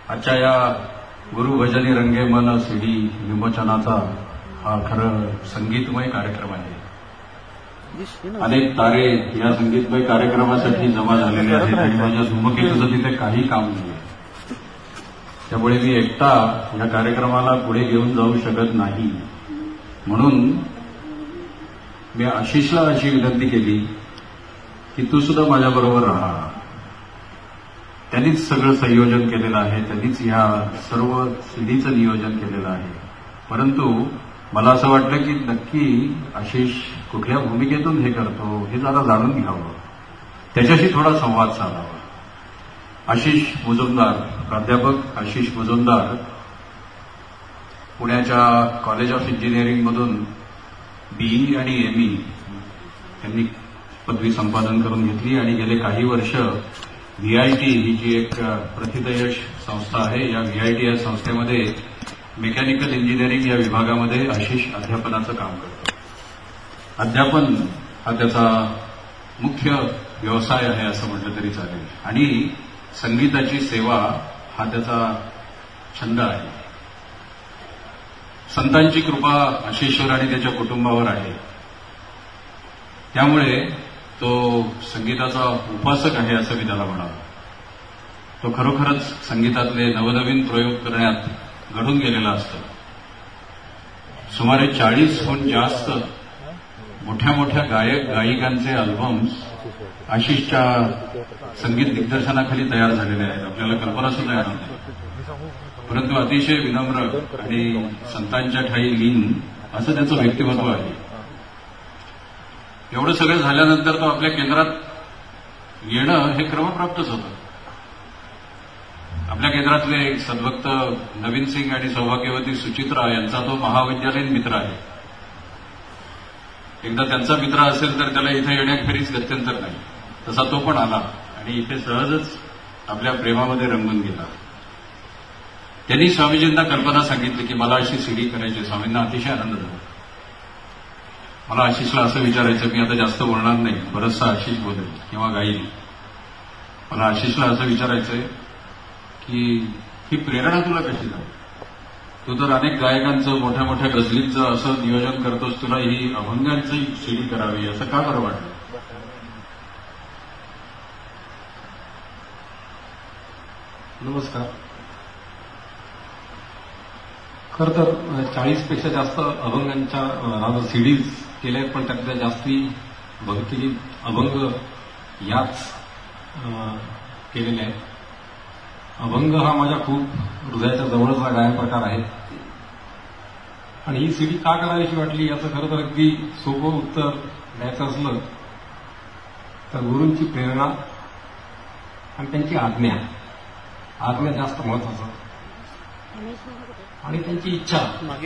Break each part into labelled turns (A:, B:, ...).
A: आजच्या या गुरुभजनी रंगे मन सीडी विमोचनाचा हा खरं संगीतमय कार्यक्रम आहे. अनेक तारे या संगीतमय कार्यक्रमासाठी जमा झालेले आहेत आणि माझ्या धूमकेतूचं तिथे काही काम नाही. त्यामुळे मी एकटा या कार्यक्रमाला पुढे घेऊन जाऊ शकत नाही. म्हणून मी आशिषला अशी विनंती केली की तू सुद्धा माझ्याबरोबर राहा. त्यांनीच सगळं संयोजन केलेलं आहे, त्यांनीच ह्या सर्व सीडीचं नियोजन केलेलं आहे. परंतु मला असं वाटलं की नक्की आशिष कुठल्या भूमिकेतून हे करतो हे जरा जाणून घ्यावं, त्याच्याशी थोडा संवाद साधावा. आशिष मुजुमदार, प्राध्यापक आशिष मुजुमदार पुण्याच्या कॉलेज ऑफ इंजिनिअरिंगमधून बीई आणि एमई त्यांनी पदवी संपादन करून घेतली आणि गेले काही वर्ष व्हीआयटी ही जी एक प्रथितयश संस्था आहे, या व्हीआयटी या संस्थेमध्ये मेकॅनिकल इंजिनिअरिंग या विभागामध्ये आशिष अध्यापनाचं काम करतो. अध्यापन हा त्याचा मुख्य व्यवसाय आहे असं म्हटलं तरी चालेल आणि संगीताची सेवा हा त्याचा छंद आहे. संतांची कृपा आशिषवर आणि त्याच्या कुटुंबावर आहे, त्यामुळे तो संगीताचा उपासक आहे असं मी त्याला म्हणालो. तो खरोखरच संगीतातले नवनवीन प्रयोग करण्यात घडून गेलेला असतो. सुमारे 40हून जास्त मोठ्या मोठ्या गायक गायिकांचे अल्बम्स आशिषच्या संगीत दिग्दर्शनाखाली तयार झालेले आहेत. आपल्याला कल्पना सुद्धा येणार नाही. परंतु अतिशय विनम्र आणि संतांच्या ठाई लीन असं त्याचं व्यक्तिमत्व आहे. एवढं सगळं झाल्यानंतर तो आपल्या केंद्रात येणं हे क्रमप्राप्तच होतं. आपल्या केंद्रातले एक सद्भक्त नवीन सिंग आणि सौभाग्यवती सुचित्रा यांचा तो महाविद्यालयीन मित्र आहे. एकदा त्यांचा मित्र असेल तर त्याला इथे येण्याखेरीज गत्यंतर नाही. तसा तो पण आला आणि इथे सहजच आपल्या प्रेमामध्ये रंगून गेला. त्यांनी स्वामीजींना कल्पना सांगितली की मला अशी सीडी करायची. स्वामींना अतिशय आनंद झाला. मला आशिषला असं विचारायचं, मी आता जास्त बोलणार नाही, बरंचसं आशिष बोलेल किंवा गाईल. मला आशिषला असं विचारायचंय की ही प्रेरणा तुला कशी झाली? तू तर अनेक गायकांचं मोठ्या मोठ्या गझलींचं असं नियोजन करतोस, तुला ही अभंगांची सीडी करावी असं का बरं वाटलं?
B: नमस्कार. खरं तर 40पेक्षा जास्त अभंगांच्या सीडीज केल्या आहेत, पण त्यातल्या जास्ती भक्ती अभंग याच केलेल्या आहेत. अभंग हा माझ्या खूप हृदयाच्या जवळचा गायन प्रकार आहे आणि ही सीडी का करावीशी वाटली याचं खरं तर अगदी सोपं उत्तर द्यायचं असलं तर गुरूंची प्रेरणा आणि त्यांची आज्ञा जास्त महत्वाचं आणि त्यांची इच्छा.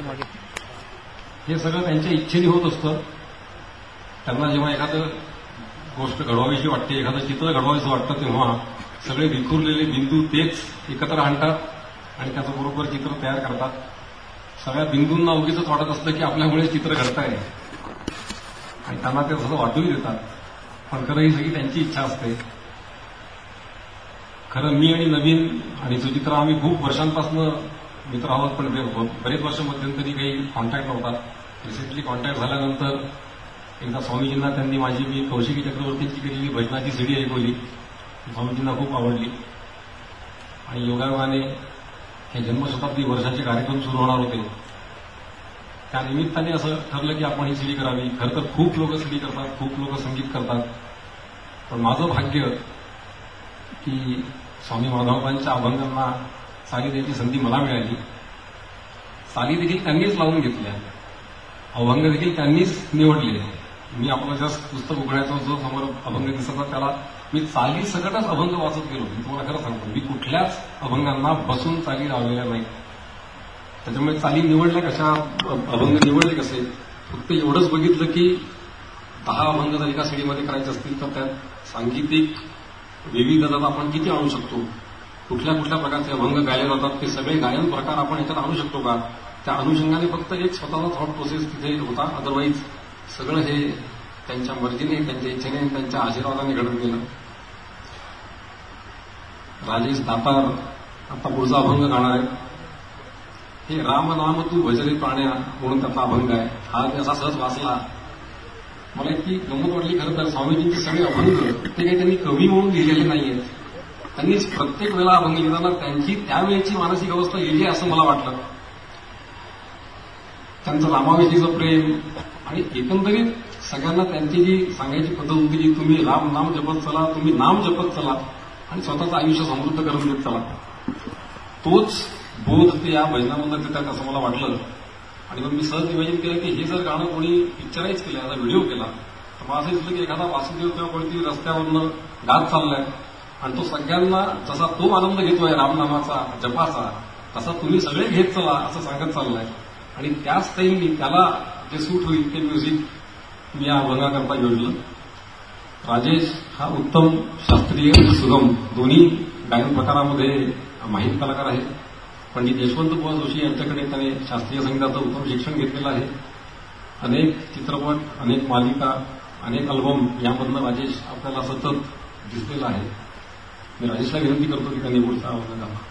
B: हे सगळं त्यांच्या इच्छेने होत असतं. त्यांना जेव्हा एखादं गोष्ट घडवावीशी वाटते, एखादं चित्र घडवावीचं वाटतं, तेव्हा सगळे विखुरलेले बिंदू तेच एकत्र आणतात आणि त्याचं बरोबर चित्र तयार करतात. सगळ्या बिंदूंना उगीच वाटत असतं की आपल्यामुळे चित्र घडतंय आणि त्यांना ते सगळं वाटूही देतात. पण खरं ही सगळी त्यांची इच्छा असते. खरं मी आणि नवीन आणि सुचित्रा आम्ही खूप वर्षांपासून मित्र आहोत, पण बरेच वर्ष मध्यंतरी काही कॉन्टॅक्ट नव्हता. रिसेंटली कॉन्टॅक्ट झाल्यानंतर एकदा स्वामीजींना त्यांनी माझी मी कौशिकी चक्रवर्तींची केलेली भजनाची सीडी ऐकवली. स्वामीजींना खूप आवडली आणि योगायोगाने हे जन्मशताब्दी वर्षाचे कार्यक्रम सुरू होणार होते. त्या निमित्ताने असं ठरलं की आपण ही सीडी करावी. खरं तर खूप लोक सीडी करतात, खूप लोक संगीत करतात, पण माझं भाग्य की स्वामी माधवरावांच्या अभंगांना साली द्यायची संधी मला मिळाली. साली देखील त्यांनीच लावून घेतल्या, अभंग देखील त्यांनीच निवडले. मी आपलं जस्ट पुस्तक उघडायचो, जो समोर अभंग दिसत त्याला मी चाली सकटच अभंग वाचत गेलो. मी तुम्हाला खरं सांगतो, मी कुठल्याच अभंगांना बसून चाली लावलेल्या नाही. त्याच्यामुळे चाली निवडल्या कशा, अभंग निवडले कसे, फक्त एवढंच बघितलं की 10 अभंग जर एका सीडीमध्ये करायचे असतील तर त्यात सांगीतिक विविधता आपण किती आणू शकतो, कुठल्या कुठल्या प्रकारचे अभंग गायले जातात ते सगळे गायन प्रकार आपण याच्यात आणू शकतो का, त्या अनुषंगाने फक्त एक स्वतःचा थॉट प्रोसेस तिथे होता. अदरवाईज सगळं हे त्यांच्या मर्जीने, त्यांच्या इच्छेने, त्यांच्या आशीर्वादाने घडून गेलं. राजेश दातार आता पुढचा अभंग गाणार आहे. हे राम नाम तू भजरे प्राण्या म्हणून त्याचा अभंग आहे. हा असा सहज वाचला, मला इतकी गंमत वाटली. खरं तर स्वामीजींचे सगळे अभंग ते काही त्यांनी कवी म्हणून लिहिलेले नाहीयेत. त्यांनी प्रत्येक वेळा अभंग लिहिताना त्यांची त्यावेळेची मानसिक अवस्था लिहिली असं मला वाटलं. त्यांचं रामाविषयीचं प्रेम आणि एकंदरीत सगळ्यांना त्यांची जी सांगायची पद्धत होती की तुम्ही राम नाम जपत चला, तुम्ही नाम जपत चला आणि स्वतःचं आयुष्य समृद्ध करून देत चला, तोच बोध ते या भजनामधून देतात असं मला वाटलं. आणि मग मी सहज इमॅजिन केलं की हे जर गाणं कोणी पिक्चराईज केलं, याचा व्हिडिओ केला, तर मला असं दिसलं की एखादा वासुदेव किंवा कोणती रस्त्यावरनं गात चाललाय आणि तो सगळ्यांना जसा तो आनंद घेतोय रामनामाचा जपाचा, तसा तुम्ही सगळे घेत चला असं सांगत चाललाय. आणि त्याच टाईमनी त्याला जे सूट होईल ते म्युझिक मी या अभंगाकरता जोडलं. राजेश हा उत्तम शास्त्रीय सुगम दोन्ही गायन प्रकारामध्ये माहीत कलाकार आहे. पंडित यशवंत बुवा जोशी यांच्याकडे त्याने शास्त्रीय संगीताचं उत्तम शिक्षण घेतलेलं आहे. अनेक चित्रपट, अनेक मालिका, अनेक अल्बम यामधनं राजेश आपल्याला सतत दिसलेला आहे. मी राजेशला विनंती करतो की त्यांनी पुढचा अभंग गावा.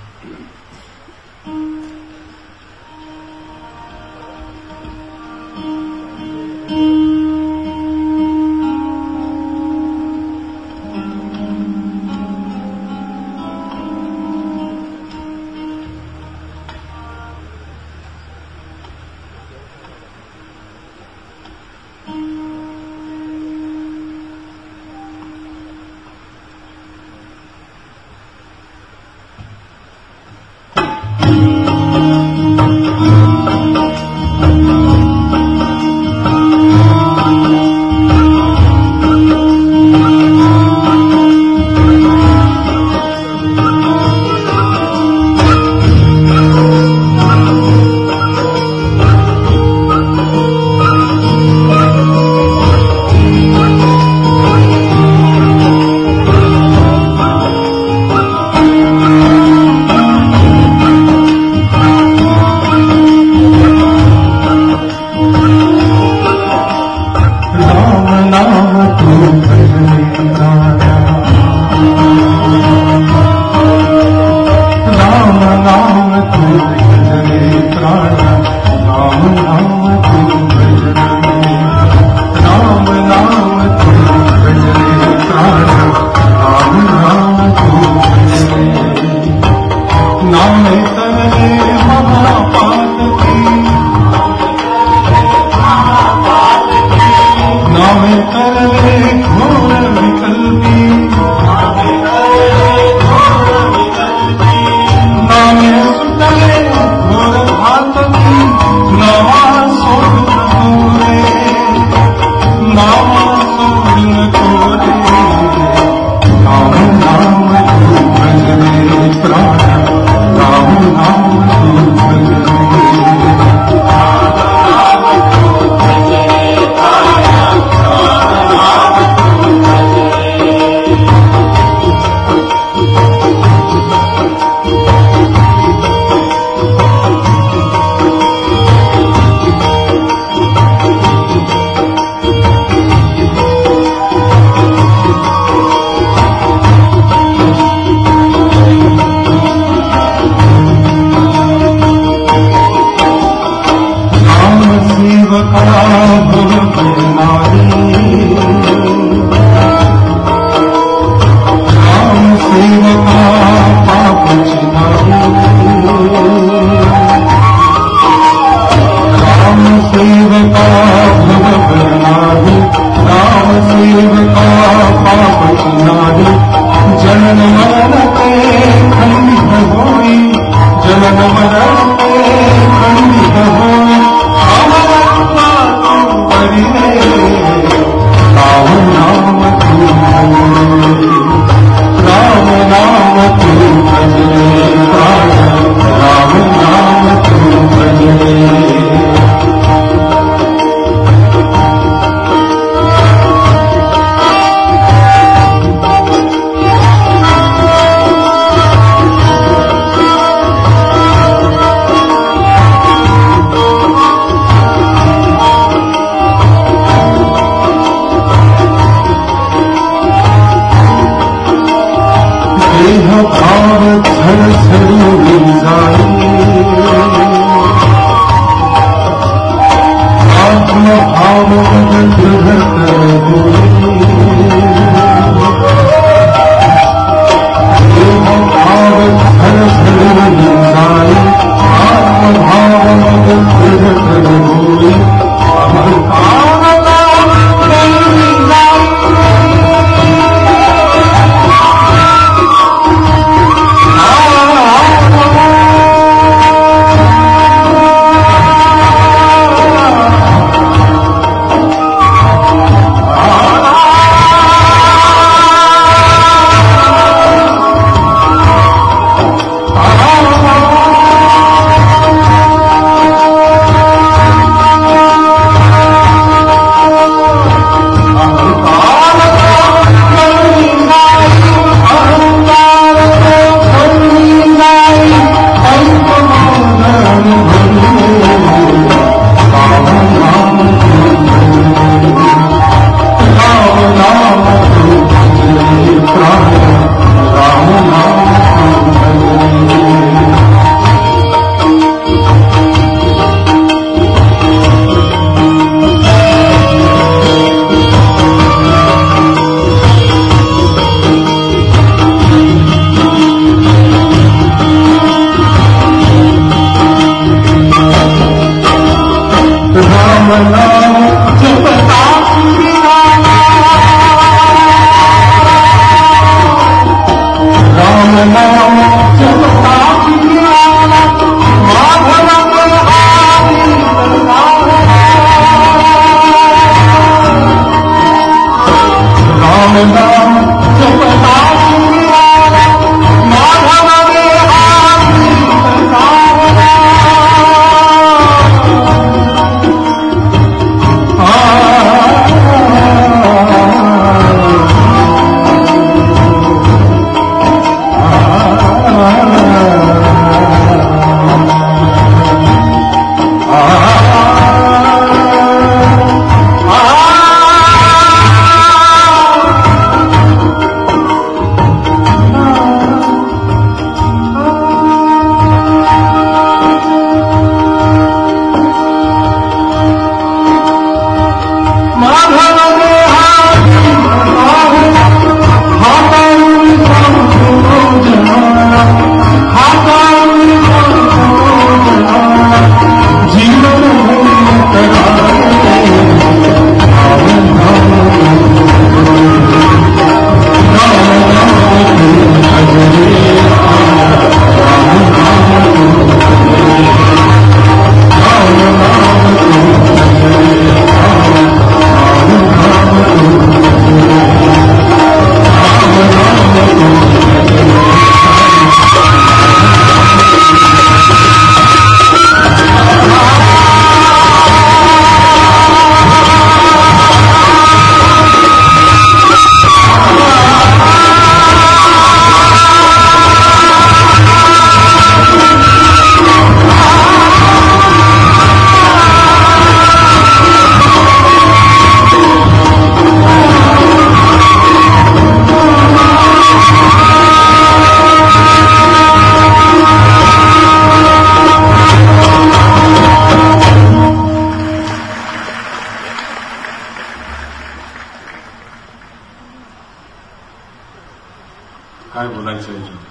A: काय बोलायचं याच्यात?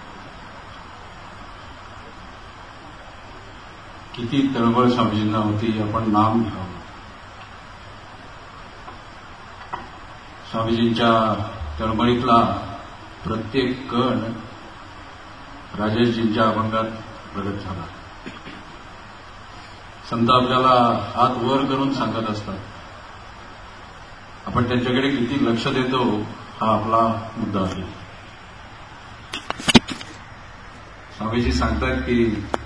A: किती तळमळ स्वामीजींना होती, आपण नाम घ्यावं. स्वामीजींच्या तळमळीतला प्रत्येक कण राजेशजींच्या अभंगात प्रगट झाला. संत आपल्याला हात वर करून सांगत असतात, आपण त्यांच्याकडे किती लक्ष देतो हा आपला मुद्दा आहे. स्वामीजी सांगतात की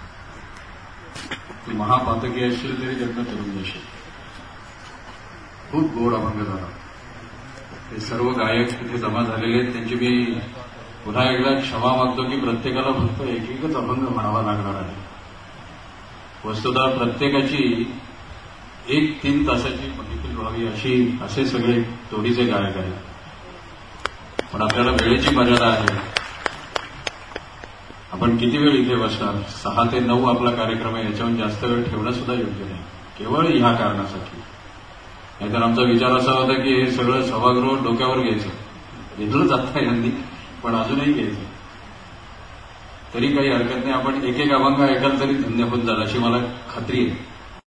A: तू महापातकी असशील तरी जन्म करून देशील. खूप गोड अभंग झाला. ते सर्व गायक तिथे जमा झालेले आहेत, त्यांची मी पुन्हा एकदा क्षमा मागतो की प्रत्येकाला फक्त एक एकच अभंग म्हणावा लागणार आहे. वस्तुतः प्रत्येकाची 1-3 तासाची महफिल व्हावी असे सगळे तोडीचे गायक आहेत. पण आपल्याला वेळेची मर्यादा आहे. आपण किती वेळ इथे बसणार? 6 ते 9 आपला कार्यक्रम आहे, याच्याहून जास्त वेळ ठेवणं सुद्धा योग्य नाही, केवळ ह्या कारणासाठी. नाहीतर आमचा विचार असा होता की हे सगळं सभागृह डोक्यावर घ्यायचं. घेतलं जातं यांनी, पण अजूनही घ्यायचं. तरी काही हरकत नाही, आपण एक अभंग ऐकाल तरी धन्य होत जाल अशी मला खात्री आहे.